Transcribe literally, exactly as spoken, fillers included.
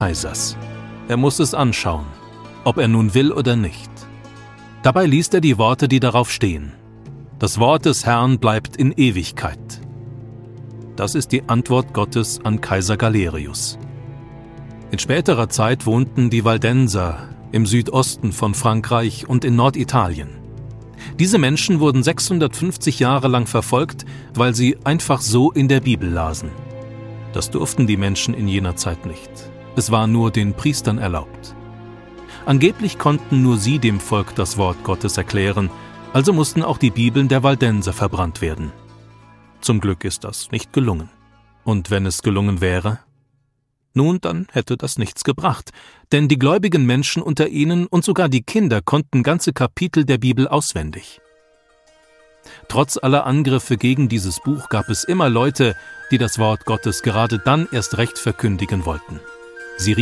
Kaisers. Er muss es anschauen, ob er nun will oder nicht. Dabei liest er die Worte, die darauf stehen. Das Wort des Herrn bleibt in Ewigkeit. Das ist die Antwort Gottes an Kaiser Galerius. In späterer Zeit wohnten die Waldenser im Südosten von Frankreich und in Norditalien. Diese Menschen wurden sechshundertfünfzig Jahre lang verfolgt, weil sie einfach so in der Bibel lasen. Das durften die Menschen in jener Zeit nicht. Es war nur den Priestern erlaubt. Angeblich konnten nur sie dem Volk das Wort Gottes erklären, also mussten auch die Bibeln der Waldenser verbrannt werden. Zum Glück ist das nicht gelungen. Und wenn es gelungen wäre? Nun, dann hätte das nichts gebracht, denn die gläubigen Menschen unter ihnen und sogar die Kinder konnten ganze Kapitel der Bibel auswendig. Trotz aller Angriffe gegen dieses Buch gab es immer Leute, die das Wort Gottes gerade dann erst recht verkündigen wollten. Sie